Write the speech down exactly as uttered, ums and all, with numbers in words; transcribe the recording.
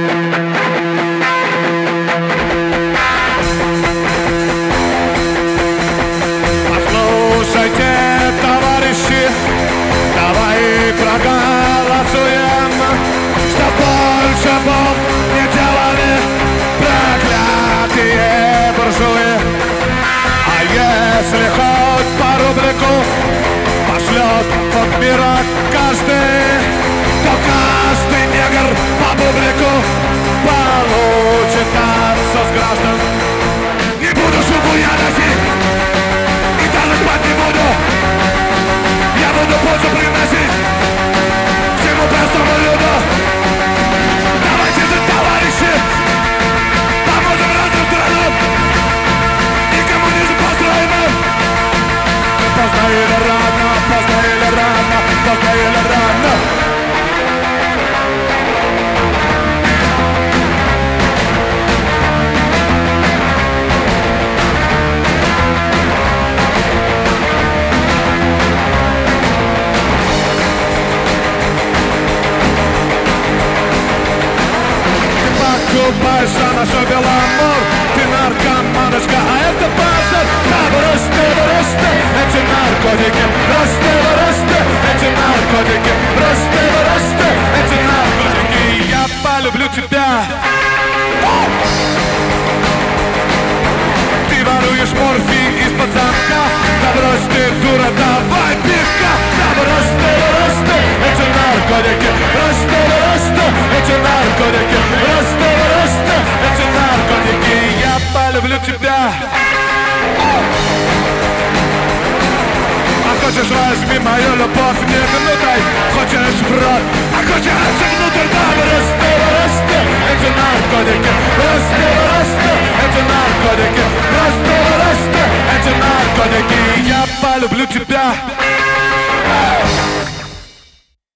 Послушайте, товарищи, давай проголосуем, что больше бомб не делали проклятые буржуи. А если хоть по рублику пошлет от мира каждый, то каждый негр по бублику получит от соцграждан. Не буду шубу я носить, и даже спать не буду. Я буду пользу приносить всему простому люду. Давайте же, товарищи, поможем разным странам и коммунизм построим. Поздно или рано, поздно или рано, поздно или рано. Покупаешься на шоу Беломор, ты наркоманочка, а это базар. Да, бросьте, бросьте эти наркотики, бросьте, бросьте эти наркотики, бросьте, бросьте эти наркотики. Я полюблю тебя. Ты воруешь морфий из-под замка, да брось ты, дура, давай пивка. Да бросьте, бросьте эти наркотики, бросьте, бросьте эти наркотики, бросьте, бросьте эти наркотики. Я полюблю тебя. А хочешь, возьми мою любовь не минутой, хочешь в рот, а хочешь внутрь. Да бросьте, бросьте эти наркотики, бросьте, бросьте эти наркотики, бросьте, бросьте эти наркотики. Я полюблю тебя.